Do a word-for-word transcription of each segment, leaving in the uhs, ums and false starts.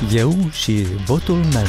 Eu și votul meu.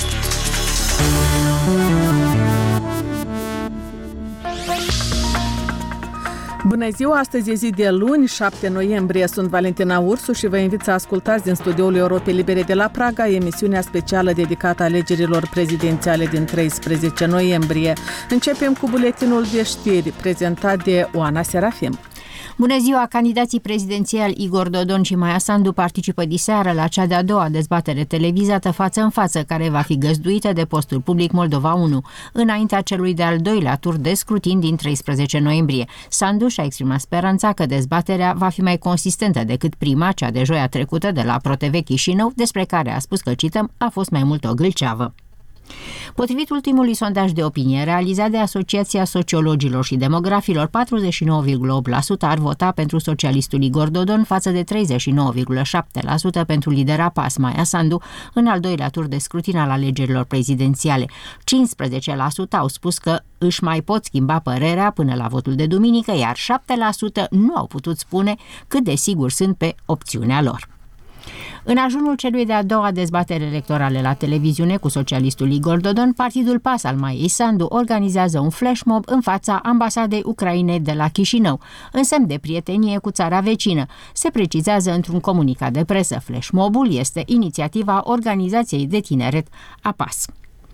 Bună ziua, astăzi e zi de luni, șapte noiembrie. Sunt Valentina Ursu și vă invit să ascultați din studioul Europei Libere de la Praga emisiunea specială dedicată alegerilor prezidențiale din treisprezece noiembrie. Începem cu buletinul de știri prezentat de Oana Serafim. Bună ziua! Candidații prezidențiali Igor Dodon și Maia Sandu participă diseară la cea de-a doua dezbatere televizată față în față, care va fi găzduită de postul public Moldova unu, înaintea celui de-al doilea tur de scrutin din treisprezece noiembrie. Sandu și-a exprimat speranța că dezbaterea va fi mai consistentă decât prima, cea de joia trecută de la ProTV Chișinău, despre care a spus că, cităm, a fost mai mult o gâlceavă. Potrivit ultimului sondaj de opinie realizat de Asociația Sociologilor și Demografilor, patruzeci și nouă virgulă opt la sută ar vota pentru socialistul Igor Dodon față de treizeci și nouă virgulă șapte la sută pentru lidera P A S Maia Sandu în al doilea tur de scrutin al alegerilor prezidențiale. cincisprezece la sută au spus că își mai pot schimba părerea până la votul de duminică, iar șapte la sută nu au putut spune cât de siguri sunt pe opțiunea lor. În ajunul celui de-a doua dezbatere electorale la televiziune cu socialistul Igor Dodon, partidul P A S al Maiei Sandu organizează un flash mob în fața ambasadei Ucrainei de la Chișinău, în semn de prietenie cu țara vecină. Se precizează într-un comunicat de presă. Flash mob-ul este inițiativa Organizației de Tineret a P A S.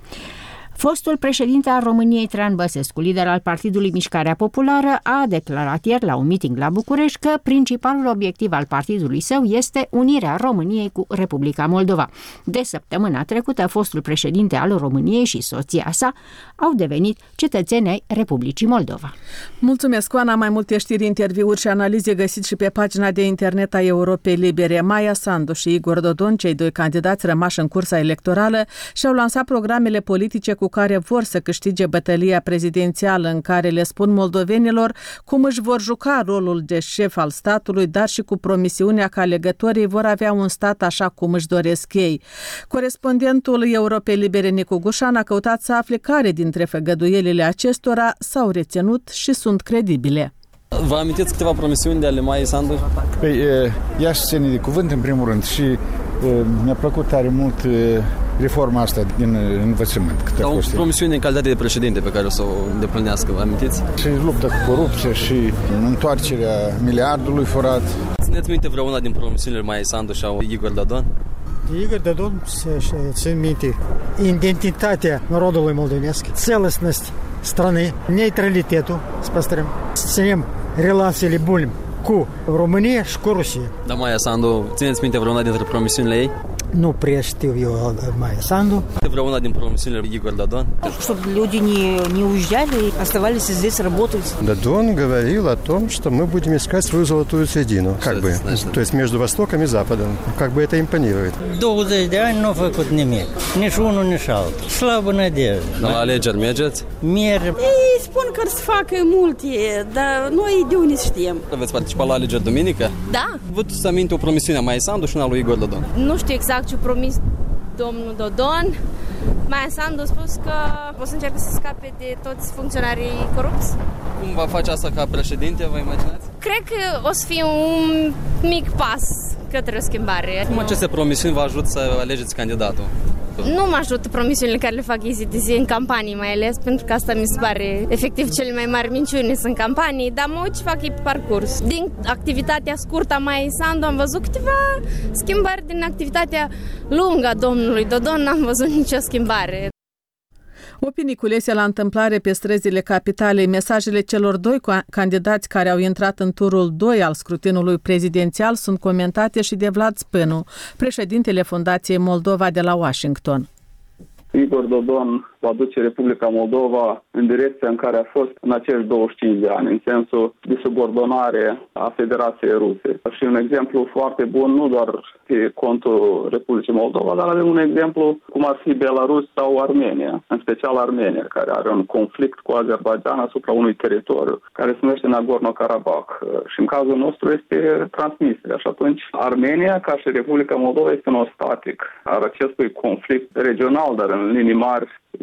Fostul președinte al României, Traian Băsescu, lider al Partidului Mișcarea Populară, a declarat ieri la un meeting la București că principalul obiectiv al partidului său este unirea României cu Republica Moldova. De săptămâna trecută, fostul președinte al României și soția sa au devenit cetățeni ai Republicii Moldova. Mulțumesc, Oana. Mai multe știri, interviuri și analize găsiți și pe pagina de internet a Europei Libere. Maia Sandu și Igor Dodon, cei doi candidați rămași în cursa electorală, și-au lansat programele politice cu care vor să câștige bătălia prezidențială, în care le spun moldovenilor cum își vor juca rolul de șef al statului, dar și cu promisiunea că alegătorii vor avea un stat așa cum își doresc ei. Corespondentul Europei Libere, Nicu Gușan, a căutat să afle care dintre făgăduielile acestora s-au reținut și sunt credibile. Vă amintiți câteva promisiuni de ale Maiei Sandu? Păi, ea și ține de cuvânt în primul rând și mi-a plăcut tare mult reforma asta din învățământ. Sau promisiuni în calitate de președinte pe care o să o îndeplinească, vă amintiți? Și lupta cu corupție și întoarcerea miliardului furat. Țineți minte vreuna din promisiunile Maiei Sandu și a Igor Dodon? Igor Dodon țin minte identitatea narodului moldovenesc, celostность страны, neutralitatea, să păstrăm, să ținem relațiile bune cu România și cu Rusia. Dar Maia Sandu, țineți minte vreuna dintre promisiunile ei? Nu prea știu eu Maia Sandu. Vreuna din promisiunile Igor Dodon? Чтобы люди не, не уезжали, оставались здесь работать. Додон говорил о том, что мы будем искать свою золотую середину, как бы, то есть между Востоком и Западом. Как бы это импонирует. douăzeci de ani nu a făcut nimic, nici unul, nici altul. Slabă nădejde. La alegeri mergeți? Merg. Ei spun că să facă multe, dar noi de unde știm. Veți participa la alegeri duminică? Da. Vă duceți aminte o promisiune a Maiei Sandu și una lui Igor Dodon? Nu știu exact ce promis domnul Dodon. Maia Sandu a spus că o să încerce să scape de toți funcționarii corupți. Cum va face asta ca președinte, vă imaginați? Cred că o să fie un mic pas către o schimbare. Cum aceste promisiuni vă ajută să alegeți candidatul? Nu mă ajută promisiunile care le fac ei zi de zi în campanii, mai ales pentru că asta mi se pare efectiv cele mai mari minciuni sunt campanii, dar mă uit ce fac ei pe parcurs. Din activitatea scurtă a Maiei Sandu am văzut câteva schimbări, din activitatea lungă a domnului Dodon n-am văzut nicio schimbare. Opinii culese la întâmplare pe străzile capitalei, mesajele celor doi candidați care au intrat în turul doi al scrutinului prezidențial sunt comentate și de Vlad Spânu, președintele Fundației Moldova de la Washington. Igor Dodon va duce Republica Moldova în direcția în care a fost în acești douăzeci și cinci de ani, în sensul de subordonare a Federației Ruse. Și un exemplu foarte bun, nu doar pe contul Republicii Moldova, dar avem un exemplu cum ar fi Belarus sau Armenia, în special Armenia, care are un conflict cu Azerbaijan asupra unui teritoriu, care se numește Nagorno-Karabakh. Și în cazul nostru este Transnistria. Și atunci Armenia, ca și Republica Moldova, este un ostatik al acestui conflict regional, dar în linii mari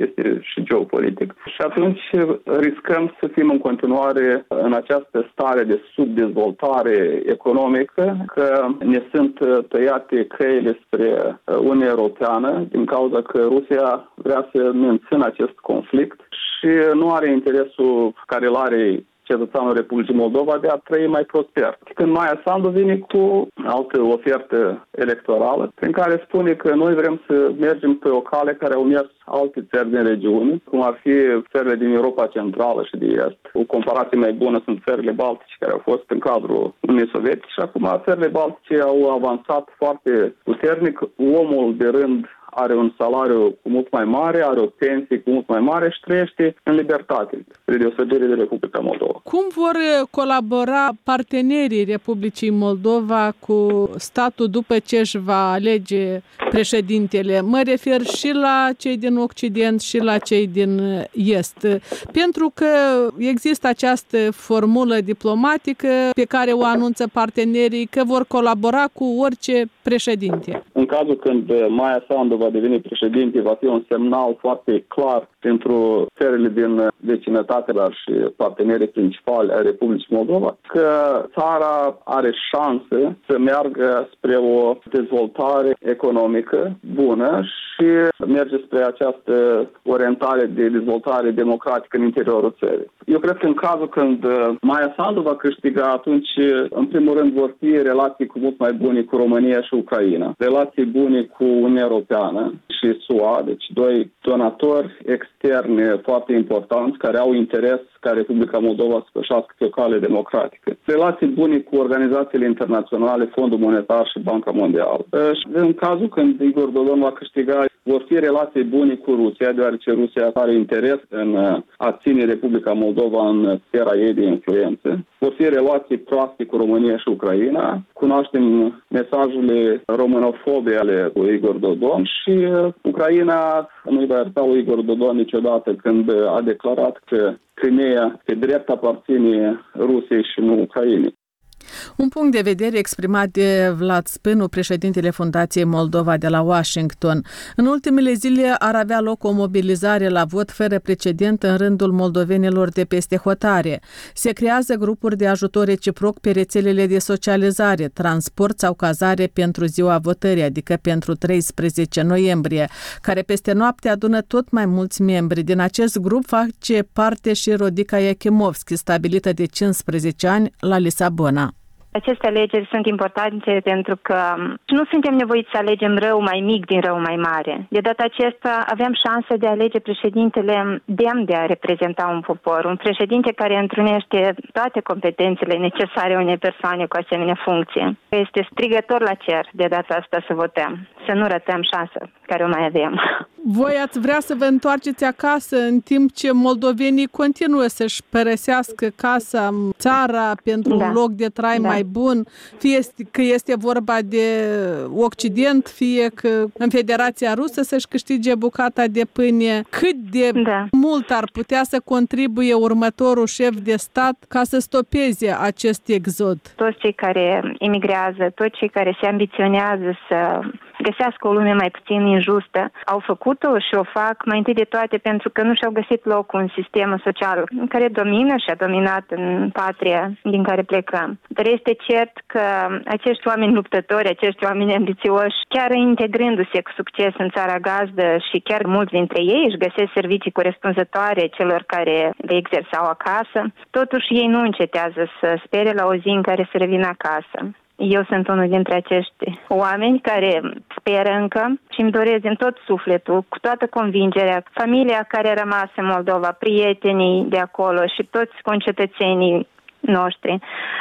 este și geopolitic. Și atunci riscăm să fim în continuare în această stare de subdezvoltare economică, că ne sunt tăiate căile spre Uniunea Europeană din cauza că Rusia vrea să mențină acest conflict și nu are interesul care îl are cetățeanul Republicii Moldova de a trăi mai prosper. Când Maia Sandu vine cu altă ofertă electorală prin care spune că noi vrem să mergem pe o cale care au mers alte țări din regiune, cum ar fi țările din Europa Centrală și de Est. O comparație mai bună sunt țările Baltice care au fost în cadrul Uniunii Sovietice și acum țările Baltice au avansat foarte puternic. Omul de rând are un salariu cu mult mai mare, are o pensie cu mult mai mare și trăiește în libertate, spre deosebire de Republica Moldova. Cum vor colabora partenerii Republicii Moldova cu statul după ce își va alege președintele? Mă refer și la cei din Occident și la cei din Est. Pentru că există această formulă diplomatică pe care o anunță partenerii că vor colabora cu orice președinte. În cazul când Maia Sandu va deveni președinte, va fi un semnal foarte clar pentru țările din vecinătate, dar și partenerii principali ai Republicii Moldova, că țara are șanse să meargă spre o dezvoltare economică bună și merge spre această orientare de dezvoltare democratică în interiorul țării. Eu cred că în cazul când Maia Sandu va câștiga, atunci, în primul rând, vor fi relații cu mult mai bune cu România și Ucraina, relații bune cu Uniunea Europeană și S U A, deci doi donatori externi foarte importanți care au interes ca Republica Moldova să pășească pe o cale democratică. Relații bune cu organizațiile internaționale, Fondul Monetar și Banca Mondială. Și în cazul când Igor Dodon va câștiga, vor fi relații bune cu Rusia, deoarece Rusia are interes în a ține Republica Moldova în sfera ei de influență. Vor fi relații proaste cu România și Ucraina. Cunoaștem mesajele românofobe ale lui Igor Dodon și Ucraina nu-i va ierta lui Igor Dodon niciodată când a declarat că Crimea pe drept aparține Rusiei și nu Ucrainei. Un punct de vedere exprimat de Vlad Spânu, președintele Fundației Moldova de la Washington. În ultimele zile ar avea loc o mobilizare la vot fără precedent în rândul moldovenilor de peste hotare. Se creează grupuri de ajutor reciproc pe rețelele de socializare, transport sau cazare pentru ziua votării, adică pentru treisprezece noiembrie, care peste noapte adună tot mai mulți membri. Din acest grup face parte și Rodica Iachimovski, stabilită de cincisprezece ani la Lisabona. Aceste alegeri sunt importante pentru că nu suntem nevoiți să alegem rău mai mic din rău mai mare. De data aceasta avem șansa de a alege președintele demn de a reprezenta un popor, un președinte care întrunește toate competențele necesare unei persoane cu asemenea funcție. Este strigător la cer de data asta să votăm, să nu ratăm șansa care o mai avem. Voi ați vrea să vă întoarceți acasă în timp ce moldovenii continuă să-și părăsească casa, țara pentru da. un loc de trai da. mai bun, fie că este vorba de Occident, fie că în Federația Rusă să-și câștige bucata de pâine. Cât de da. mult ar putea să contribuie următorul șef de stat ca să stopeze acest exod? Toți cei care emigrează, toți cei care se ambiționează să găsească o lume mai puțin injustă, au făcut-o și o fac mai întâi de toate pentru că nu și-au găsit locul în sistemul social în care domină și a dominat în patria din care plecăm. Dar este cert că acești oameni luptători, acești oameni ambițioși, chiar integrându-se cu succes în țara gazdă și chiar mulți dintre ei își găsesc servicii corespunzătoare celor care le exersau acasă, totuși ei nu încetează să spere la o zi în care să revină acasă. Eu sunt unul dintre acești oameni care speră încă și îmi doresc din tot sufletul, cu toată convingerea, familia care a rămas în Moldova, prietenii de acolo și toți concetățenii noștri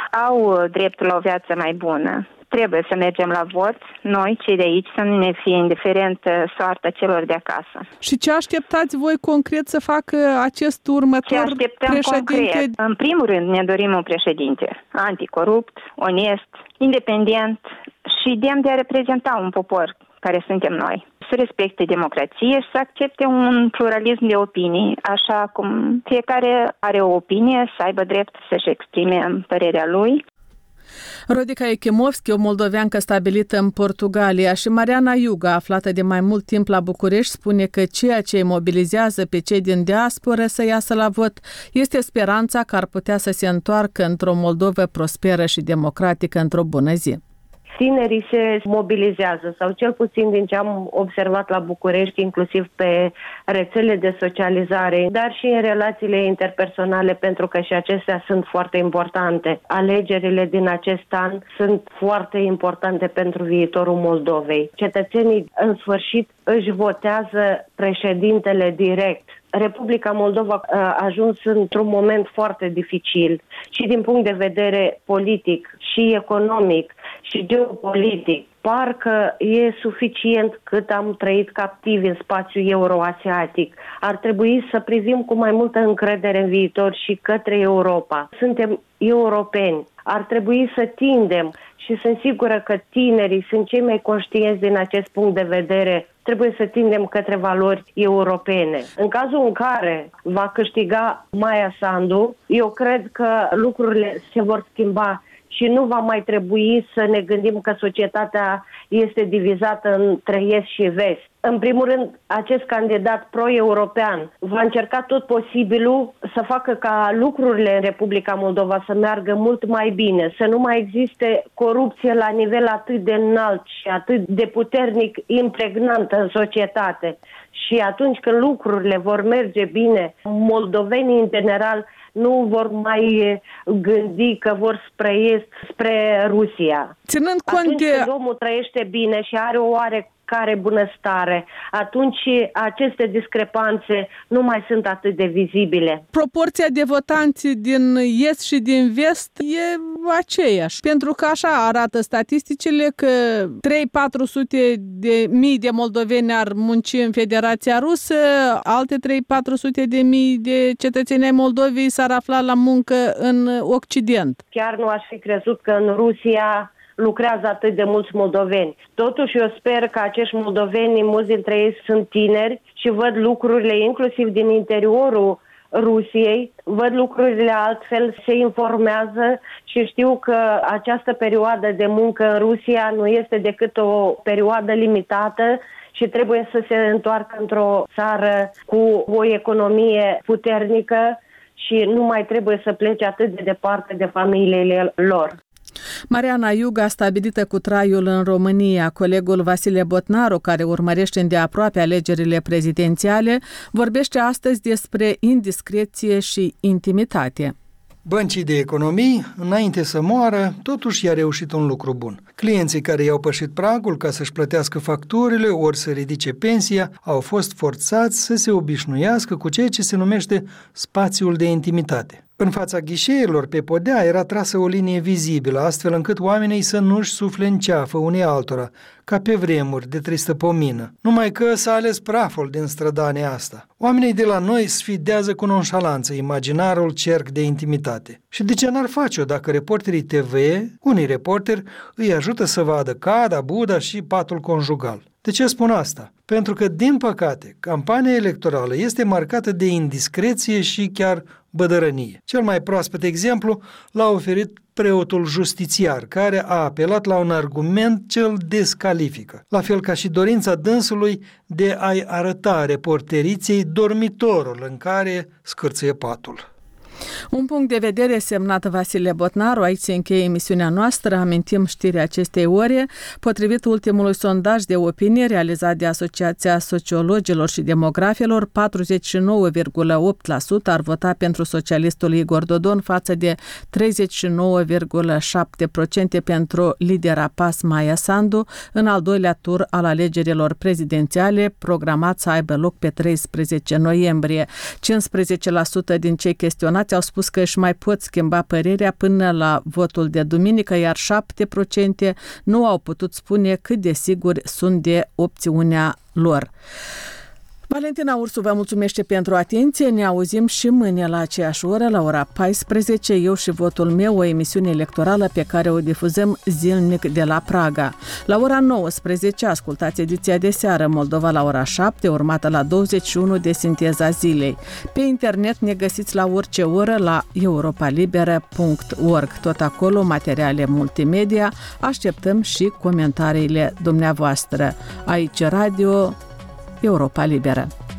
au dreptul la o viață mai bună. Trebuie să mergem la vot, noi, cei de aici, să nu ne fie indiferent soarta celor de acasă. Și ce așteptați voi concret să facă acest următor ce așteptăm președinte? Concret? În primul rând ne dorim un președinte anticorupt, onest, independent și demn de a reprezenta un popor care suntem noi. Să respecte democrație și să accepte un pluralism de opinii, așa cum fiecare are o opinie, să aibă drept să-și exprime părerea lui. Rodica Echimovski, o moldoveancă stabilită în Portugalia, și Mariana Iuga, aflată de mai mult timp la București, spune că ceea ce îi mobilizează pe cei din diasporă să iasă la vot este speranța că ar putea să se întoarcă într-o Moldovă prosperă și democratică într-o bună zi. Tinerii se mobilizează, sau cel puțin din ce am observat la București, inclusiv pe rețele de socializare, dar și în relațiile interpersonale, pentru că și acestea sunt foarte importante. Alegerile din acest an sunt foarte importante pentru viitorul Moldovei. Cetățenii, în sfârșit, își votează președintele direct. Republica Moldova a ajuns într-un moment foarte dificil și din punct de vedere politic și economic și geopolitic. Parcă e suficient cât am trăit captivi în spațiul euroasiatic. Ar trebui să privim cu mai multă încredere în viitor și către Europa. Suntem europeni. Ar trebui să tindem și sunt sigură că tinerii sunt cei mai conștienți din acest punct de vedere. Trebuie să tindem către valori europene. În cazul în care va câștiga Maia Sandu, eu cred că lucrurile se vor schimba și nu va mai trebui să ne gândim că societatea este divizată între est și vest. În primul rând, acest candidat pro-european va încerca tot posibilul să facă ca lucrurile în Republica Moldova să meargă mult mai bine, să nu mai existe corupție la nivel atât de înalt și atât de puternic impregnantă în societate. Și atunci când lucrurile vor merge bine, moldovenii în general nu vor mai gândi că vor spre est, spre Rusia. Ținând cont Atunci de... când omul trăiește bine și are o oarecare bunăstare, atunci aceste discrepanțe nu mai sunt atât de vizibile. Proporția de votanți din est și din vest e aceeași, pentru că așa arată statisticile că trei patru sute de mii de moldoveni ar munci în Federația Rusă, alte trei patru sute de mii de cetățeni ai Moldovei s-ar afla la muncă în Occident. Chiar nu aș fi crezut că în Rusia lucrează atât de mulți moldoveni. Totuși, eu sper că acești moldoveni, mulți dintre ei sunt tineri și văd lucrurile inclusiv din interiorul Rusiei, văd lucrurile altfel, se informează și știu că această perioadă de muncă în Rusia nu este decât o perioadă limitată și trebuie să se întoarcă într-o țară cu o economie puternică și nu mai trebuie să plece atât de departe de familiile lor. Mariana Iuga, stabilită cu traiul în România, colegul Vasile Botnaru, care urmărește îndeaproape alegerile prezidențiale, vorbește astăzi despre indiscreție și intimitate. Băncii de economii, înainte să moară, totuși i-a reușit un lucru bun. Clienții care i-au pășit pragul ca să-și plătească facturile ori să ridice pensia au fost forțați să se obișnuiască cu ceea ce se numește spațiul de intimitate. În fața ghișeilor, pe podea, era trasă o linie vizibilă, astfel încât oamenii să nu-și sufle în ceafă unii altora, ca pe vremuri de tristă pomină. Numai că s-a ales praful din strădania asta. Oamenii de la noi sfidează cu nonșalanță imaginarul cerc de intimitate. Și de ce n-ar face-o dacă reporterii T V, unii reporteri, îi ajută să vadă cada, buda și patul conjugal? De ce spun asta? Pentru că, din păcate, campania electorală este marcată de indiscreție și chiar bădărănie. Cel mai proaspăt exemplu l-a oferit preotul justițiar, care a apelat la un argument ce îl descalifică, la fel ca și dorința dânsului de a-i arăta reporteriței dormitorul în care scârțâie patul. Un punct de vedere semnat Vasile Botnaru, aici se încheie emisiunea noastră, amintim știrea acestei ore. Potrivit ultimului sondaj de opinie realizat de Asociația Sociologilor și Demografilor, patruzeci și nouă virgulă opt la sută ar vota pentru socialistul Igor Dodon față de treizeci și nouă virgulă șapte la sută pentru lidera P A S Maia Sandu în al doilea tur al alegerilor prezidențiale, programat să aibă loc pe treisprezece noiembrie. cincisprezece la sută din cei chestionați au spus că își mai pot schimba părerea până la votul de duminică, iar șapte la sută nu au putut spune cât de siguri sunt de opțiunea lor. Valentina Ursu vă mulțumește pentru atenție. Ne auzim și mâine la aceeași oră, la ora paisprezece, Eu și votul meu, o emisiune electorală pe care o difuzăm zilnic de la Praga. La ora nouăsprezece ascultați ediția de seară Moldova la ora șapte, urmată la douăzeci și unu de Sinteza zilei. Pe internet ne găsiți la orice oră la europa liberă punct org. Tot acolo materiale multimedia. Așteptăm și comentariile dumneavoastră. Aici Radio Europa Liberă.